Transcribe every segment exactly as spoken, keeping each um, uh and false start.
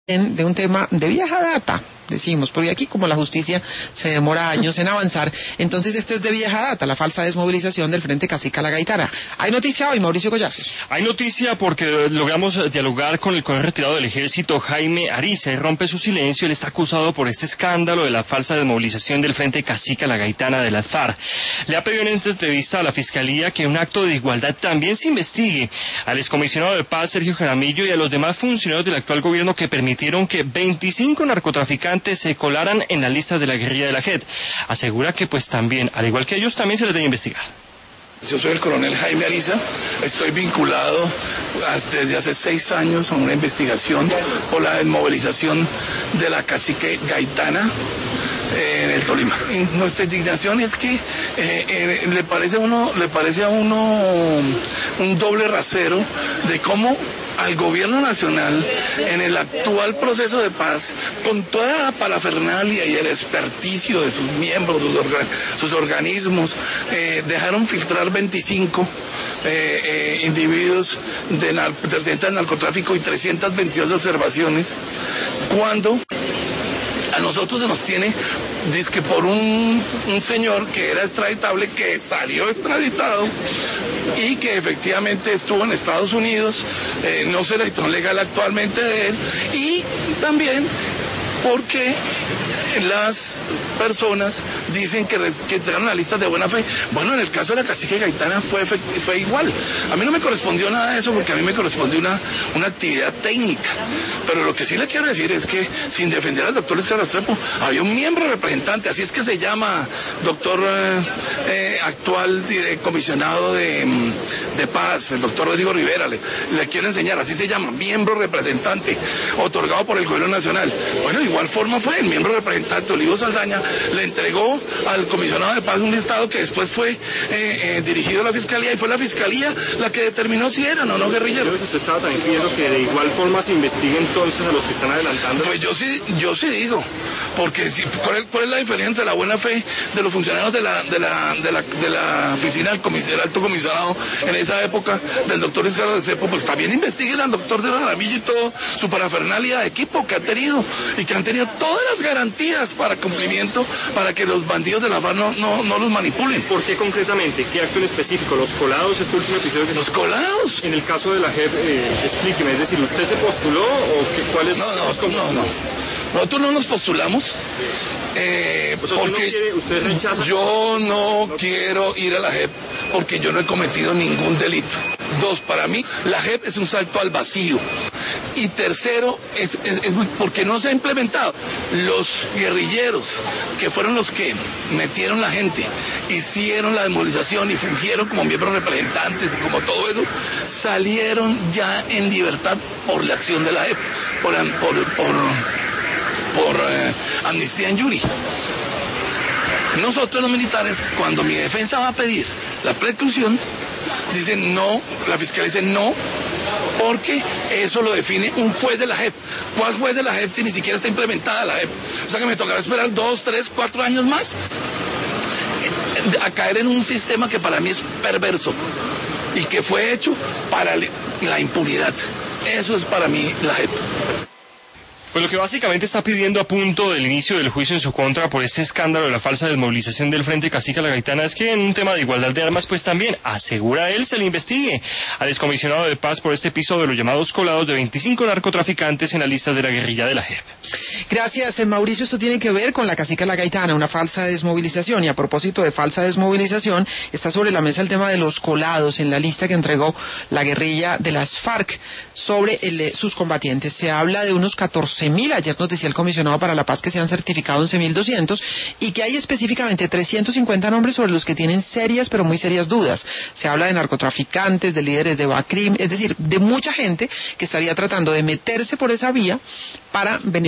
de un tema de vieja data, decimos, porque aquí como la justicia se demora años en avanzar, entonces este es de vieja data, la falsa desmovilización del Frente Cacique a la Gaitana. ¿Hay noticia hoy, Mauricio Collazos? Hay noticia porque logramos dialogar con el coronel retirado del Ejército, Jaime Ariza, y rompe su silencio. Él está acusado por este escándalo de la falsa desmovilización del Frente Cacique a la Gaitana de las FARC. Le ha pedido en esta entrevista a la Fiscalía que un acto de igualdad también se investigue al excomisionado de paz, Sergio Jaramillo, y a los demás funcionarios del actual gobierno que permitieron que veinticinco narcotraficantes se colaran en la lista de la guerrilla de la J E D. Asegura que pues también, al igual que ellos, también se les debe investigar. Yo soy el coronel Jaime Ariza, estoy vinculado desde hace seis años a una investigación por la desmovilización de la cacique Gaitana eh, en el Tolima. Y nuestra indignación es que eh, eh, le parece a uno, le parece a uno un doble rasero de cómo al gobierno nacional en el actual proceso de paz, con toda la parafernalia y el experticio de sus miembros, sus, organ sus organismos, eh, dejaron filtrar veinticinco eh, eh, individuos de pertenecientes al narcotráfico y trescientas veintidós observaciones, cuando a nosotros se nos tiene, dizque por un, un señor que era extraditable, que salió extraditado y que efectivamente estuvo en Estados Unidos, eh, no se le dictó legal actualmente de él, y también porque las personas dicen que, que entregaron la lista de buena fe. Bueno, en el caso de la cacique Gaitana fue, fue igual. A mí no me correspondió nada de eso porque a mí me correspondió una, una actividad técnica. Pero lo que sí le quiero decir es que, sin defender al doctor Edgar Restrepo, había un miembro representante, así es que se llama, doctor eh, eh, actual eh, comisionado de, de paz, el doctor Rodrigo Rivera, le, le quiero enseñar, así se llama, miembro representante, otorgado por el gobierno nacional. Bueno, de igual forma fue el miembro representante Olivo Saldaña, le entregó al comisionado de paz un listado que después fue eh, eh, dirigido a la Fiscalía, y fue la Fiscalía la que determinó si eran o no guerrilleros. Creo que usted estaba también pidiendo que de igual forma se investigue entonces a los que están adelantando. Pues yo sí, yo sí digo, porque si, ¿cuál, es, ¿cuál es la diferencia entre la buena fe de los funcionarios de la, de la, de la, de la oficina del, del alto comisionado en esa época, del doctor Edgar Restrepo? Pues también investiguen al doctor Sergio Jaramillo y todo su parafernalia de equipo que ha tenido, y que han tenido todas las garantías para cumplimiento, para que los bandidos de la FARC no, no, no los manipulen. ¿Por qué concretamente? ¿Qué acto en específico? ¿Los colados? ¿Este último episodio que ¿Los se... colados? En el caso de la J E D, eh, explíqueme, es decir, ¿usted se postuló o qué, cuál es? No, no, tú, no, no. Nosotros no nos postulamos. Sí. Eh, o sea, porque no quiere, usted rechaza... yo no, no quiero ir a la J E P porque yo no he cometido ningún delito. Dos, para mí, la J E P es un salto al vacío. Y tercero, es, es, es porque no se ha implementado. Los guerrilleros, que fueron los que metieron la gente, hicieron la desmovilización y fungieron como miembros representantes y como todo eso, salieron ya en libertad por la acción de la J E P, por, por, por, por eh, amnistía en Yuri. Nosotros los militares, cuando mi defensa va a pedir la preclusión, dicen no, la fiscalía dice no, porque eso lo define un juez de la J E P. ¿Cuál juez de la J E P si ni siquiera está implementada la J E P? O sea que me tocará esperar dos, tres, cuatro años más a caer en un sistema que para mí es perverso y que fue hecho para la impunidad. Eso es para mí la J E P. Pues lo que básicamente está pidiendo a punto del inicio del juicio en su contra por este escándalo de la falsa desmovilización del Frente Cacique a la Gaitana es que en un tema de igualdad de armas, pues también, asegura él, se le investigue al excomisionado de paz por este episodio de los llamados colados de veinticinco narcotraficantes en la lista de la guerrilla de la J E P. Gracias, Mauricio. Esto tiene que ver con la Cacique a la Gaitana, una falsa desmovilización. Y a propósito de falsa desmovilización, está sobre la mesa el tema de los colados en la lista que entregó la guerrilla de las FARC sobre el, sus combatientes. Se habla de unos catorce mil, ayer nos decía el comisionado para la paz que se han certificado once mil doscientos y que hay específicamente trescientos cincuenta nombres sobre los que tienen serias, pero muy serias dudas. Se habla de narcotraficantes, de líderes de Bacrim, es decir, de mucha gente que estaría tratando de meterse por esa vía para beneficiarse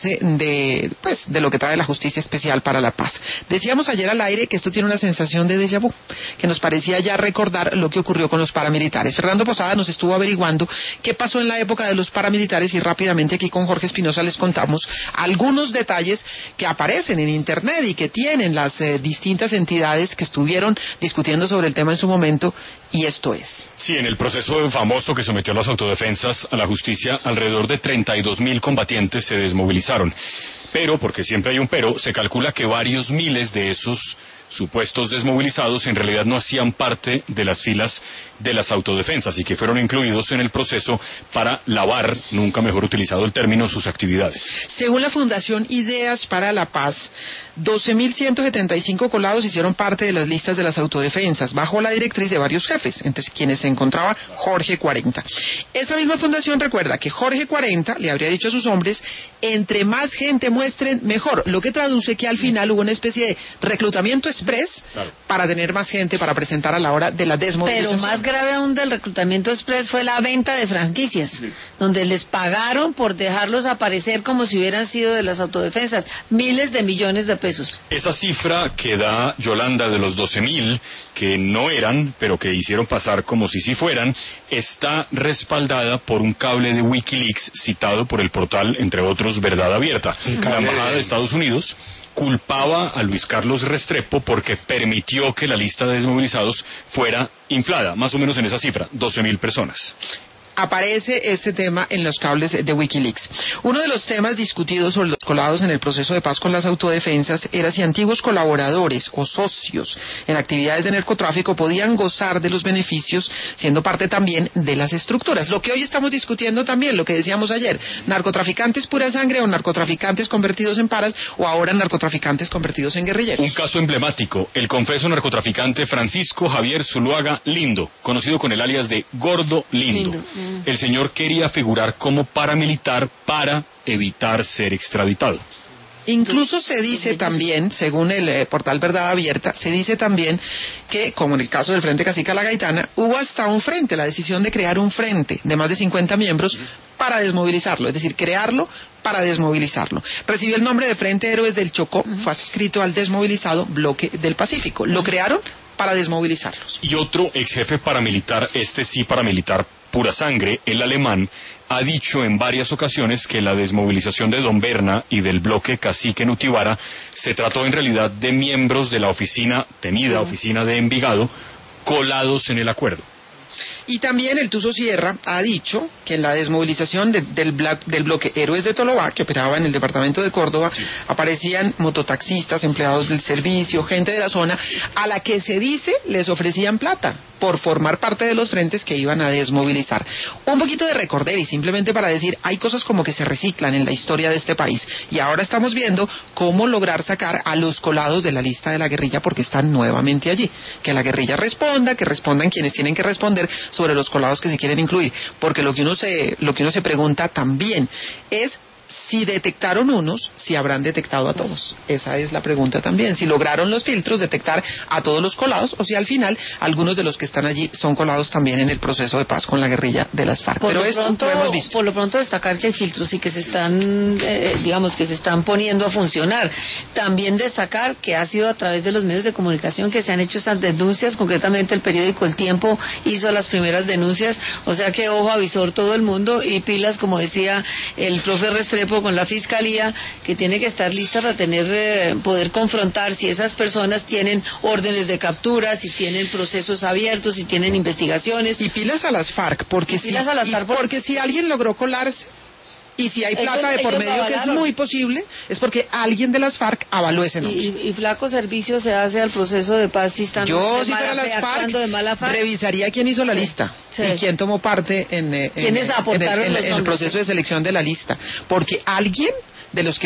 enterarse de, pues, de lo que trae la Justicia Especial para la Paz. Decíamos ayer al aire que esto tiene una sensación de déjà vu, que nos parecía ya recordar lo que ocurrió con los paramilitares. Fernando Posada nos estuvo averiguando qué pasó en la época de los paramilitares y rápidamente aquí con Jorge Espinosa les contamos algunos detalles que aparecen en internet y que tienen las eh, distintas entidades que estuvieron discutiendo sobre el tema en su momento, y esto es. Sí, en el proceso famoso que sometió a las autodefensas a la justicia, alrededor de treinta y dos mil combatientes se desmovilizaron. Pero, porque siempre hay un pero, se calcula que varios miles de esos supuestos desmovilizados en realidad no hacían parte de las filas de las autodefensas y que fueron incluidos en el proceso para lavar, nunca mejor utilizado el término, sus actividades. Según la Fundación Ideas para la Paz, doce mil ciento setenta y cinco colados hicieron parte de las listas de las autodefensas, bajo la directriz de varios jefes, entre quienes se encontraba Jorge cuarenta. Esa misma fundación recuerda que Jorge cuarenta le habría dicho a sus hombres, entre más gente muestren, mejor, lo que traduce que al final hubo una especie de reclutamiento express, claro, para tener más gente para presentar a la hora de la desmovilización. Pero más grave aún del reclutamiento express fue la venta de franquicias, sí, donde les pagaron por dejarlos aparecer como si hubieran sido de las autodefensas, miles de millones de pesos. Esa cifra que da Yolanda de los doce mil, que no eran, pero que hicieron pasar como si sí fueran, está respaldada por un cable de Wikileaks citado por el portal, entre otros, Verdad Abierta. La Embajada de Estados Unidos culpaba a Luis Carlos Restrepo porque permitió que la lista de desmovilizados fuera inflada, más o menos en esa cifra, doce mil personas. Aparece este tema en los cables de Wikileaks. Uno de los temas discutidos sobre los colados en el proceso de paz con las autodefensas era si antiguos colaboradores o socios en actividades de narcotráfico podían gozar de los beneficios siendo parte también de las estructuras. Lo que hoy estamos discutiendo también, lo que decíamos ayer, narcotraficantes pura sangre o narcotraficantes convertidos en paras o ahora narcotraficantes convertidos en guerrilleros. Un caso emblemático, el confeso narcotraficante Francisco Javier Zuluaga Lindo, conocido con el alias de Gordo Lindo. Lindo. El señor quería figurar como paramilitar para evitar ser extraditado. Incluso se dice también, según el eh, portal Verdad Abierta, se dice también que, como en el caso del Frente Cacica La Gaitana, hubo hasta un frente, la decisión de crear un frente de más de cincuenta miembros para desmovilizarlo, es decir, crearlo para desmovilizarlo. Recibió el nombre de Frente Héroes del Chocó, uh-huh. Fue adscrito al desmovilizado Bloque del Pacífico. Lo crearon para desmovilizarlos. Y otro ex jefe paramilitar, este sí paramilitar pura sangre, el alemán, ha dicho en varias ocasiones que la desmovilización de Don Berna y del bloque Cacique Nutibara se trató en realidad de miembros de la oficina, temida oficina de Envigado, colados en el acuerdo. Y también el Tuzo Sierra ha dicho que en la desmovilización de, del, bla, del bloque Héroes de Tolobá, que operaba en el departamento de Córdoba, sí, aparecían mototaxistas, empleados del servicio, gente de la zona, a la que se dice les ofrecían plata por formar parte de los frentes que iban a desmovilizar. Un poquito de recorder y simplemente para decir, hay cosas como que se reciclan en la historia de este país y ahora estamos viendo cómo lograr sacar a los colados de la lista de la guerrilla porque están nuevamente allí. Que la guerrilla responda, que respondan quienes tienen que responder sobre los colados que se quieren incluir, porque lo que uno se, lo que uno se pregunta también es si detectaron unos, si habrán detectado a todos. Esa es la pregunta también, si lograron los filtros detectar a todos los colados o si al final algunos de los que están allí son colados también en el proceso de paz con la guerrilla de las FARC. Por Pero lo esto pronto, lo hemos visto. Por lo pronto destacar que hay filtros y que se están, eh, digamos, que se están poniendo a funcionar. También destacar que ha sido a través de los medios de comunicación que se han hecho estas denuncias, concretamente el periódico El Tiempo hizo las primeras denuncias, o sea que ojo avisor todo el mundo y pilas, como decía el profe Restrepo, con la fiscalía, que tiene que estar lista para tener eh, poder confrontar si esas personas tienen órdenes de captura, si tienen procesos abiertos, si tienen investigaciones. Y pilas a las FARC, porque, si, pilas a las FARC porque, porque si alguien logró colarse y si hay plata ellos, de por medio, que es muy posible, es porque alguien de las FARC avaló ese nombre. Y, y flaco servicio se hace al proceso de paz si están Yo, de si fuera las FARC, de mala FARC, revisaría quién hizo la sí, lista sí, y quién tomó parte en, en, ¿quiénes aportaron en, en, los en el proceso de selección de la lista. Porque alguien de los que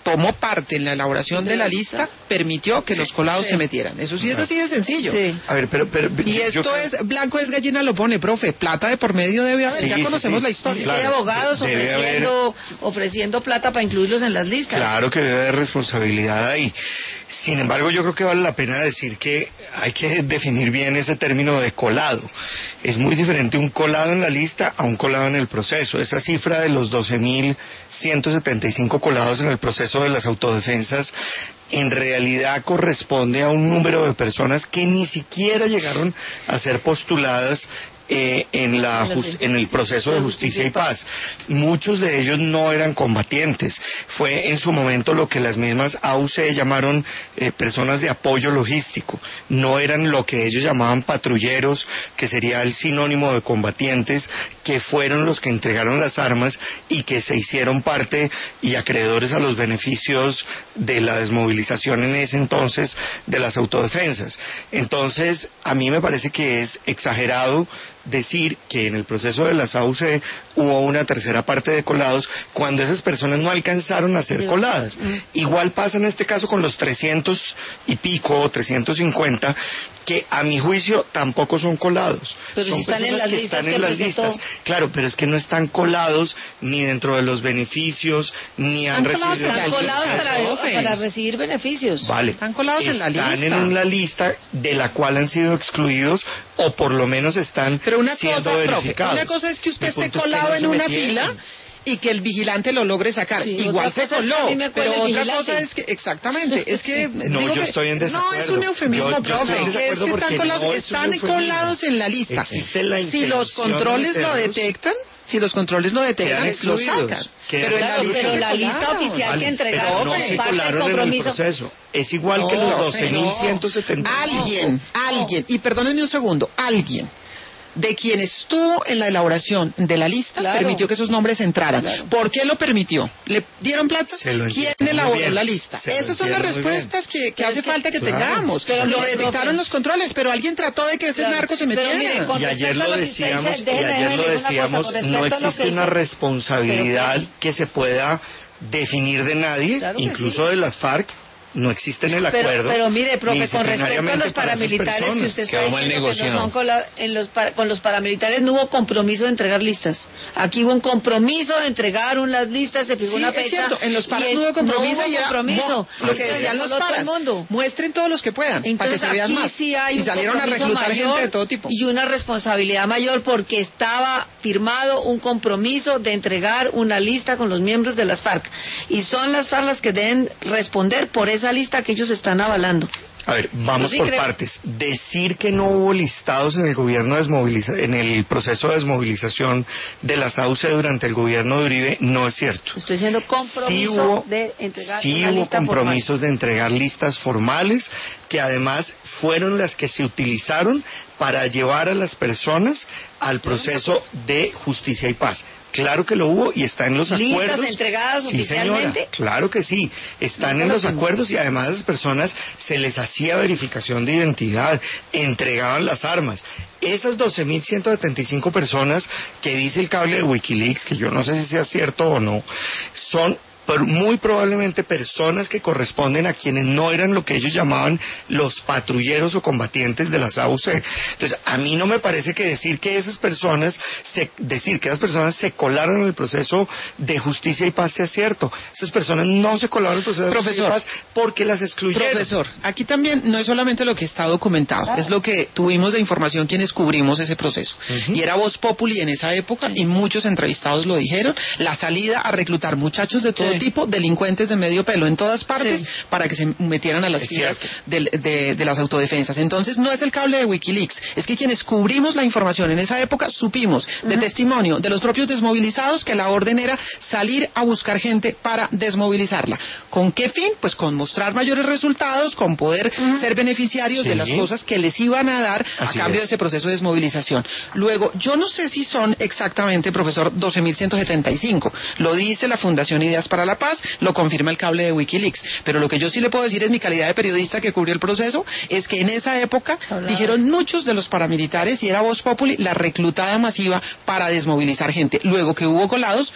tomó parte en la elaboración de, de la lista, lista, permitió que sí, los colados sí. se metieran. Eso sí es así de sencillo. Sí. A ver, pero, pero y yo, esto yo creo... es, blanco es gallina lo pone, profe, plata de por medio debe haber, sí, ya conocemos sí, sí. la historia. Claro, hay abogados debe ofreciendo, haber... ofreciendo plata para incluirlos en las listas. Claro que debe haber responsabilidad ahí. Sin embargo, yo creo que vale la pena decir que hay que definir bien ese término de colado. Es muy diferente un colado en la lista a un colado en el proceso. Esa cifra de los doce mil ciento setenta y cinco colados en el proceso de las autodefensas en realidad corresponde a un número de personas que ni siquiera llegaron a ser postuladas Eh, en, la just, en el proceso de justicia y paz. Muchos de ellos no eran combatientes. Fue en su momento lo que las mismas A U C llamaron eh, personas de apoyo logístico. No eran lo que ellos llamaban patrulleros, que sería el sinónimo de combatientes, que fueron los que entregaron las armas y que se hicieron parte y acreedores a los beneficios de la desmovilización en ese entonces de las autodefensas. Entonces, a mí me parece que es exagerado decir que en el proceso de las A U C hubo una tercera parte de colados cuando esas personas no alcanzaron a ser coladas. Igual pasa en este caso con los trescientos y pico o trescientos cincuenta que a mi juicio tampoco son colados. Pero son si están personas en las que listas están que en las presentó... listas. Claro, pero es que no están colados ni dentro de los beneficios ni han recibido... Están colados para, para recibir beneficios. Vale. Están colados en la lista. Están en la lista de la cual han sido excluidos o por lo menos están Pero una siendo cosa, verificados. Profe, una cosa es que usted esté colado en una fila y que el vigilante lo logre sacar. Sí, igual se coló, es pero otra cosa es que, exactamente, es que... No, yo que, estoy en desacuerdo. No, es un eufemismo, yo, yo profe, que es que están, colados, no están colados en la lista. Existe la si los controles lo detectan, si los controles lo detectan, lo sacan. Pero, claro, la lista, pero la lista oficial vale, que entregaron no se colaron en el proceso. Es igual no, que los doce mil ciento setenta y cinco. Alguien, alguien, y perdónenme un segundo, alguien de quien estuvo en la elaboración de la lista, claro, permitió que esos nombres entraran. Claro. ¿Por qué lo permitió? ¿Le dieron plata? ¿Quién elaboró la lista? Se Esas son las respuestas que, que hace falta que claro, tengamos. Pero lo detectaron los controles, pero alguien trató de que ese claro, narco se metiera. Mire, y ayer lo decíamos, dice, y ayer lo decíamos, no existe una responsabilidad pero, que se pueda definir de nadie, claro incluso sí. de las FARC. No existe en el acuerdo. Pero, pero mire, profe, con respecto a los paramilitares que usted está diciendo negocio, que no son con, la, en los, con los paramilitares no hubo compromiso de entregar listas. Aquí hubo un compromiso de entregar unas listas, se fijó sí, una fecha. Es cierto, en los paras no hubo compromiso no hubo y era compromiso. Mo, lo que decían los paras, muestren todos los que puedan, entonces, para que se vean más. Sí hay y salieron a reclutar gente de todo tipo. Y una responsabilidad mayor porque estaba firmado un compromiso de entregar una lista con los miembros de las FARC. Y son las FARC las que deben responder por esa esa lista que ellos están avalando. A ver, vamos por partes. Decir que no hubo listados en el gobierno desmoviliza en el proceso de desmovilización de las A U C durante el gobierno de Uribe no es cierto. Estoy diciendo compromiso sí hubo, de entregar sí una hubo lista compromisos formal. de entregar listas formales que además fueron las que se utilizaron para llevar a las personas al proceso de justicia y paz. Claro que lo hubo y está en los ¿Listas acuerdos. ¿Listas entregadas sí, oficialmente? Señora, claro que sí. Están no en los acuerdos y además a las personas se les hacía verificación de identidad, entregaban las armas. Esas doce mil ciento setenta y cinco personas que dice el cable de Wikileaks, que yo no sé si sea cierto o no, son muy probablemente personas que corresponden a quienes no eran lo que ellos llamaban los patrulleros o combatientes de las A U C. Entonces, a mí no me parece que decir que esas personas, se, decir que esas personas se colaron en el proceso de justicia y paz sea cierto. Esas personas no se colaron en el proceso de Profesor, justicia y paz porque las excluyeron. Profesor, aquí también no es solamente lo que está documentado, claro, es lo que tuvimos de información quienes cubrimos ese proceso. Uh-huh. Y era Voz Populi en esa época, sí, y muchos entrevistados lo dijeron, la salida a reclutar muchachos de todo sí. tipo, delincuentes de medio pelo en todas partes, sí, para que se metieran a las es filas de, de, de las autodefensas. Entonces no es el cable de Wikileaks, es que quienes cubrimos la información en esa época supimos de uh-huh. testimonio de los propios desmovilizados que la orden era salir a buscar gente para desmovilizarla. ¿Con qué fin? Pues con mostrar mayores resultados, con poder uh-huh. ser beneficiarios sí. de las cosas que les iban a dar Así a cambio es. de ese proceso de desmovilización. Luego, yo no sé si son exactamente, profesor, doce mil ciento setenta y cinco. Lo dice la Fundación Ideas para la Paz, lo confirma el cable de Wikileaks. Pero lo que yo sí le puedo decir es mi calidad de periodista que cubrió el proceso, es que en esa época Hola. dijeron muchos de los paramilitares y era Voz Populi la reclutada masiva para desmovilizar gente. Luego que hubo colados,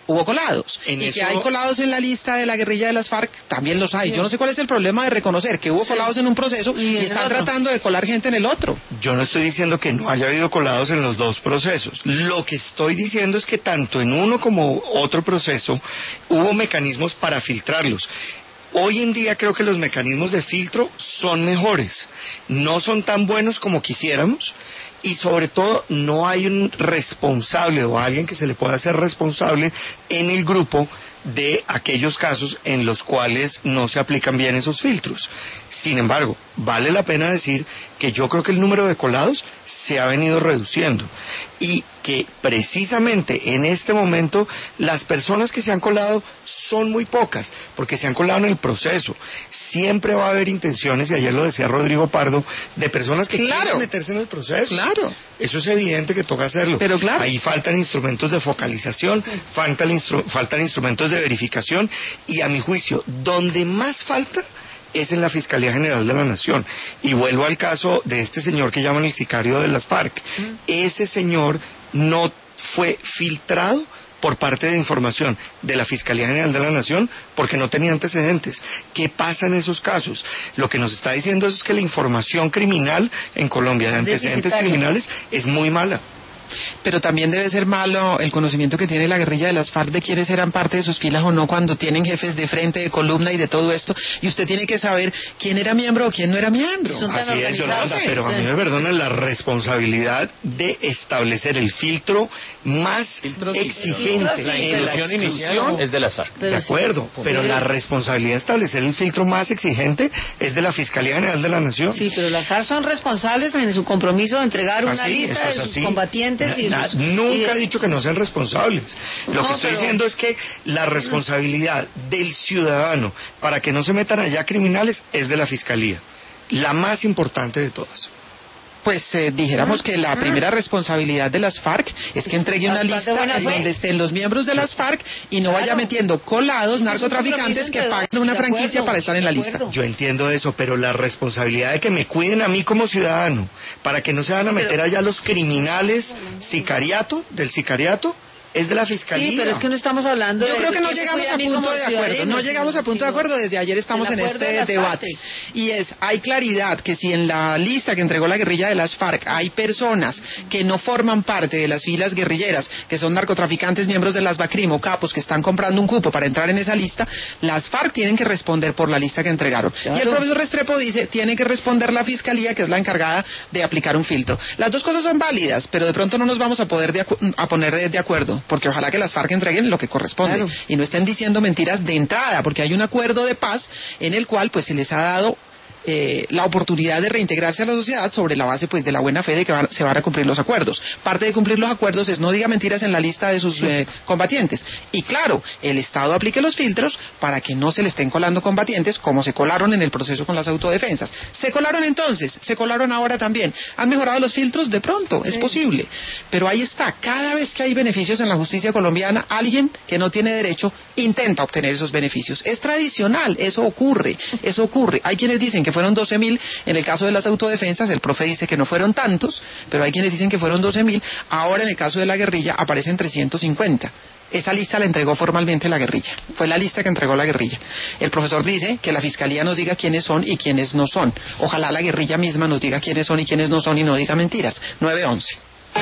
hubo colados. En y eso... que hay colados en la lista de la guerrilla de las FARC, también los hay. Yo no sé cuál es el problema de reconocer que hubo sí. colados en un proceso y, y están tratando de colar gente en el otro. Yo no estoy diciendo que no haya habido colados en los dos procesos. Lo que estoy diciendo es que tanto en uno como otro proceso hubo mecanismos para filtrarlos. Hoy en día creo que los mecanismos de filtro son mejores, no son tan buenos como quisiéramos y sobre todo no hay un responsable o alguien que se le pueda hacer responsable en el grupo de aquellos casos en los cuales no se aplican bien esos filtros. Sin embargo, vale la pena decir que yo creo que el número de colados se ha venido reduciendo y que precisamente en este momento las personas que se han colado son muy pocas, porque se han colado en el proceso. Siempre va a haber intenciones, y ayer lo decía Rodrigo Pardo, de personas que claro. quieren meterse en el proceso. Claro. Eso es evidente que toca hacerlo. Pero claro. Ahí faltan instrumentos de focalización, sí. faltan, instru faltan instrumentos de verificación, y a mi juicio, donde más falta es en la Fiscalía General de la Nación. Y vuelvo al caso de este señor que llaman el sicario de las FARC. Mm. Ese señor no fue filtrado por parte de información de la Fiscalía General de la Nación porque no tenía antecedentes. ¿Qué pasa en esos casos? Lo que nos está diciendo es que la información criminal en Colombia de antecedentes criminales es muy mala. Pero también debe ser malo el conocimiento que tiene la guerrilla de las FARC de quiénes eran parte de sus filas o no cuando tienen jefes de frente, de columna y de todo esto. Y usted tiene que saber quién era miembro o quién no era miembro. Así es, Yolanda, pero a mí me perdona la responsabilidad de establecer el filtro más filtro exigente. Sí. La inclusión inicial es de las FARC. De acuerdo, sí. pero la responsabilidad de establecer el filtro más exigente es de la Fiscalía General de la Nación. Sí, pero las FARC son responsables en su compromiso de entregar una así, lista de sus así. combatientes. Y Na, sus, nunca y de... he dicho que no sean responsables. Lo no, que estoy pero... diciendo es que la responsabilidad del ciudadano para que no se metan allá criminales es de la Fiscalía, la más importante de todas. Pues eh, dijéramos que la primera responsabilidad de las FARC es que entregue una lista en donde estén los miembros de las FARC y no claro. vaya metiendo colados, narcotraficantes que paguen una franquicia para estar en la lista. Yo entiendo eso, pero la responsabilidad de que me cuiden a mí como ciudadano, para que no se van a meter allá los criminales sicariato, del sicariato, es de la Fiscalía. Sí, pero es que no estamos hablando Yo de... creo que no llegamos a punto de acuerdo, no llegamos a punto de acuerdo, desde ayer estamos en este debate. Y es, hay claridad que si en la lista que entregó la guerrilla de las FARC hay personas que no forman parte de las filas guerrilleras, que son narcotraficantes, miembros de las BACRIM o capos que están comprando un cupo para entrar en esa lista, las FARC tienen que responder por la lista que entregaron. Claro. Y el profesor Restrepo dice, tiene que responder la Fiscalía, que es la encargada de aplicar un filtro. Las dos cosas son válidas, pero de pronto no nos vamos a poder de a poner de, de acuerdo, porque ojalá que las FARC entreguen lo que corresponde claro. y no estén diciendo mentiras de entrada, porque hay un acuerdo de paz en el cual pues se les ha dado Eh, la oportunidad de reintegrarse a la sociedad sobre la base pues de la buena fe de que van, se van a cumplir los acuerdos. Parte de cumplir los acuerdos es no diga mentiras en la lista de sus sí. eh, combatientes. Y claro, el Estado aplique los filtros para que no se le estén colando combatientes como se colaron en el proceso con las autodefensas. Se colaron entonces, se colaron ahora también. ¿Han mejorado los filtros? De pronto, sí. es posible. Pero ahí está, cada vez que hay beneficios en la justicia colombiana, alguien que no tiene derecho intenta obtener esos beneficios. Es tradicional, eso ocurre, eso ocurre. Hay quienes dicen que fueron doce mil, en el caso de las autodefensas, el profe dice que no fueron tantos, pero hay quienes dicen que fueron doce mil, ahora en el caso de la guerrilla aparecen trescientos cincuenta. Esa lista la entregó formalmente la guerrilla, fue la lista que entregó la guerrilla. El profesor dice que la Fiscalía nos diga quiénes son y quiénes no son. Ojalá la guerrilla misma nos diga quiénes son y quiénes no son y no diga mentiras. nueve once.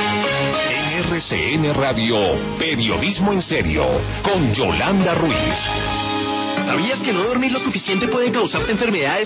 R C N Radio, Periodismo en Serio, con Yolanda Ruiz. ¿Sabías que no dormir lo suficiente puede causarte enfermedades